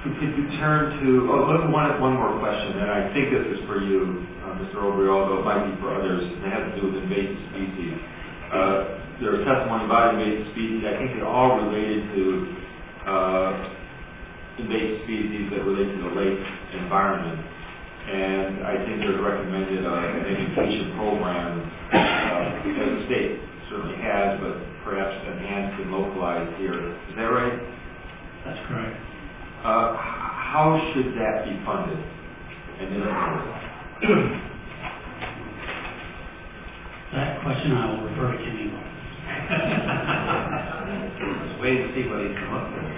Could you turn to, one more question, and I think this is for you, Mr. Obrey, although it might be for others, and it has to do with invasive species. There are testimony about invasive species. I think they're all related to invasive species that relate to the lake environment. And I think there's recommended an education program, as the state certainly has, but perhaps enhanced and localized here. Is that right? That's correct. How should that be funded? And that question I will refer to Kenny. Let's wait and see what he's come up with.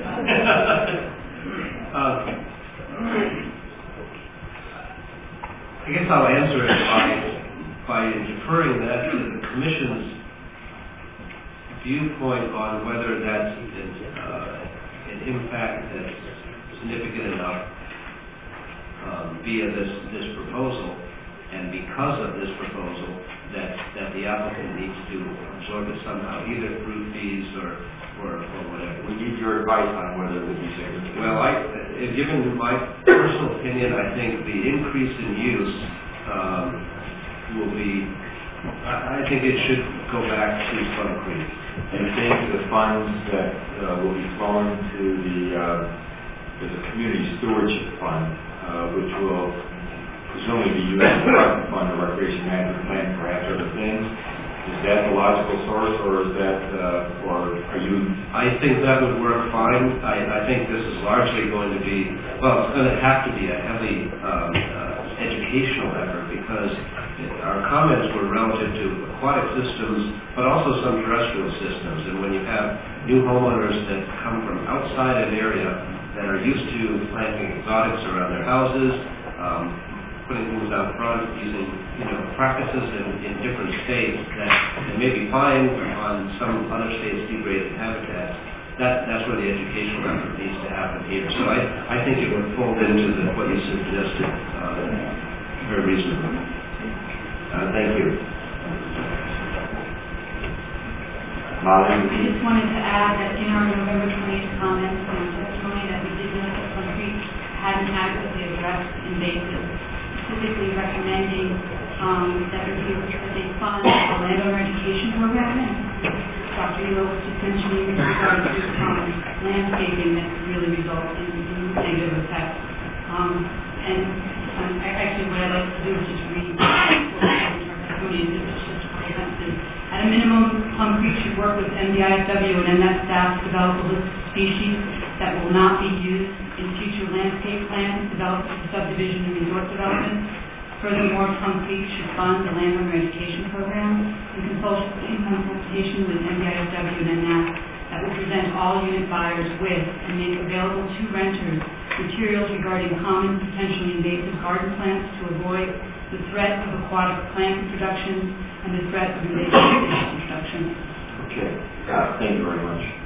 I guess I'll answer it by deferring that to the Commission's viewpoint on whether that's an impact that's significant enough via this proposal, and because of this proposal, that the applicant needs to absorb it somehow, either through fees or whatever. We need your advice on whether it would be significant. Well, given my personal opinion, I think the increase in use will be. I think it should go back to Plum Creek. And you think the funds that will be flowing to the community stewardship fund, which will presumably be used to fund the recreation management plan, perhaps other things, is that the logical source, or is that, or are you? I think that would work fine. I think this is largely going to be, well, it's going to have to be a heavy educational effort, because our comments were relative to aquatic systems, but also some terrestrial systems. And when you have new homeowners that come from outside an area that are used to planting exotics around their houses, putting things out front, using practices in different states that may be fine on some other states' degraded habitats, that's where the educational effort needs to happen here. So I think it would fold into what you suggested very reasonably. Thank you. Molly? I just wanted to add that in our November 20th comments and testimony that we did note that Plum Creek hadn't adequately addressed invasive, specifically recommending that there be a fund for a landowner education program. And Dr. Elo was just mentioning with regard to landscaping that really results in negative effects. Actually, what I'd like to do is just read At a minimum, Plum Creek should work with MDISW and MF staff to develop a list of species that will not be used in future landscape plans developed for subdivision and resort development. Furthermore, Plum Creek should fund the landowner education program in consultation with MDISW and MF that will present all unit buyers with and make available to renters materials regarding common, potentially invasive garden plants to avoid the threat of aquatic plant introduction and the threat of invasive fish introduction. Okay. Thank you very much.